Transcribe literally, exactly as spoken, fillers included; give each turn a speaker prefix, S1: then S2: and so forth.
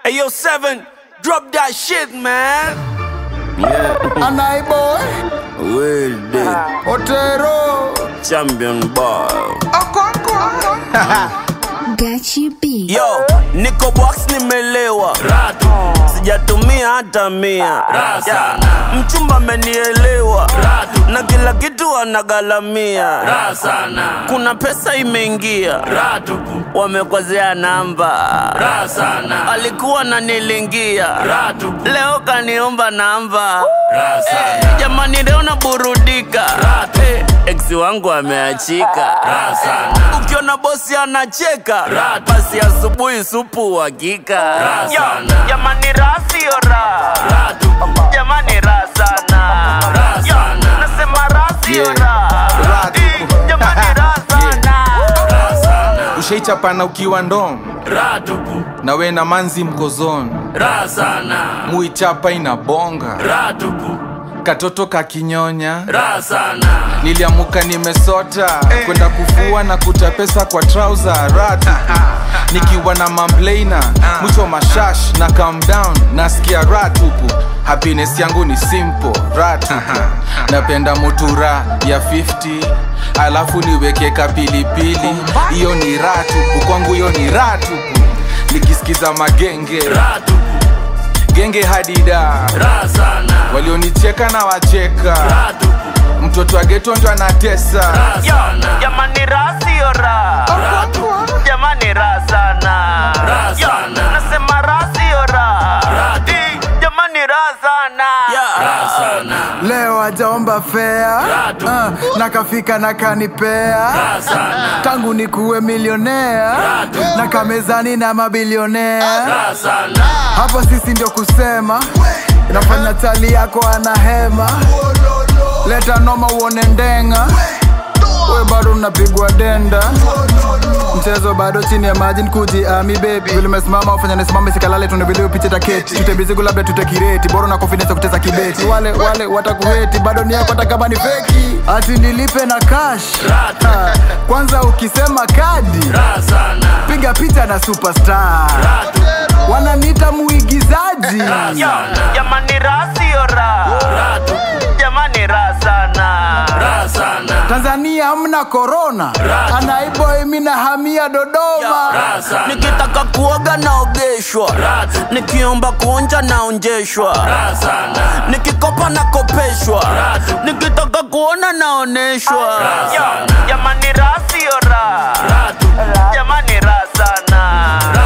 S1: Hey yo, Seven, drop that shit, man.
S2: Yeah.
S3: Anai boy.
S2: Will dead.
S3: Otero.
S2: Champion boy.
S4: Got you beat.
S2: Yo, niko box nimelewa.
S1: Ratu.
S2: Sijatumia hata mia.
S1: Rasa.
S2: Mchumba amenielewa.
S1: Ratu.
S2: Na kila kitu anagalamia.
S1: Rasana.
S2: Kuna pesa imeingia.
S1: Ratu.
S2: Wamekwazea namba.
S1: Rasana.
S2: Alikuwa ananilingia.
S1: Ratu.
S2: Leo kaniomba namba.
S1: Rasana.
S2: Jamani leo naburudika.
S1: Ratu.
S2: Ex wangu ameachika.
S1: Rasana.
S2: Ukiona bosi anacheka.
S1: Ratu.
S2: Basi asubuhi supu hakika.
S1: Rasana.
S2: Jamani rasi ora.
S1: Ratu.
S2: Jamani rasana.
S1: Rasana.
S2: Nasema rasi
S3: Yeah.
S2: ora.
S3: Ratu.
S2: Jamani rasana.
S1: Rasana.
S3: Ushaichapana ukiwa ndom.
S1: Ratu.
S3: Na we na manzi mkozoni.
S1: Rasana.
S3: Muichapa inabonga.
S1: Ratu.
S3: Katoto kakinyonya.
S1: Rasana.
S3: Niliamuka nimesota kwenda kufua na kuta pesa kwa trouser. Ratu. Nikiwa na mamblena mwicho mashash na calm down. Nasikia ratupu. Happiness yangu ni simple. Ratupu. Napenda motura ya fifty. Alafu niweke kapilipili. Iyo ni ratupu. Kwangu iyo ni ratupu. Nikisikiza magenge.
S1: Ratu.
S3: Genge hadida.
S1: Rasana.
S2: Walionicheka na wacheka.
S1: Ratu.
S2: Mtoto wa ghetto ndo anatesa.
S1: Rasana.
S2: Jamani rasi ora.
S1: Ratu.
S2: Jamani rasana.
S1: Rasana.
S2: Nasema rasi ora.
S1: Ratu.
S2: Jamani rasana.
S1: Rasana.
S3: Leo ajaomba fea.
S1: Ratu.
S3: uh, Nakafika na kanipea.
S1: Rasana.
S3: Tangu nikuwe milionea.
S1: Ratu.
S3: Na kamezani na mabilionea.
S1: Rasana.
S3: Hapo sisi ndio kusema. Nafanya tali yako anahema. Leta noma uone ndenga. We bado unapigwa denda. Mchezo bado chini ya maji nikuji ami baby. Vile mesimama ufanya nesimame sikalale tunavile upiche taketi. Tutembizigu labda tutekireti. Boro na confidence kuteza kibeti. Wale wale watakuheti bado ni yako hata kama ni feki. Ati nilipe na cash.
S1: Ratu.
S3: Ha, kwanza ukisema kadi.
S1: Rasana.
S3: Piga picha na superstar.
S1: Ratu.
S3: Wananiita muigizaji.
S1: Rasana.
S2: Jamani rasi ora.
S1: Ratu.
S2: Jamani rasana.
S1: Rasana.
S3: Tanzania hamna corona. Anaiboy mina hamia Dodoma.
S1: Rasana.
S2: Nikitaka kuoga naogeshwa.
S1: Ratu.
S2: Nikiomba kuonja naonjeshwa.
S1: Rasana.
S2: Nikikopa nakopeshwa.
S1: Ratu.
S2: Nikitaka kuona naoneshwa.
S1: Rasana.
S2: Jamani rasi ora.
S1: Ratu.
S2: Jamani rasana.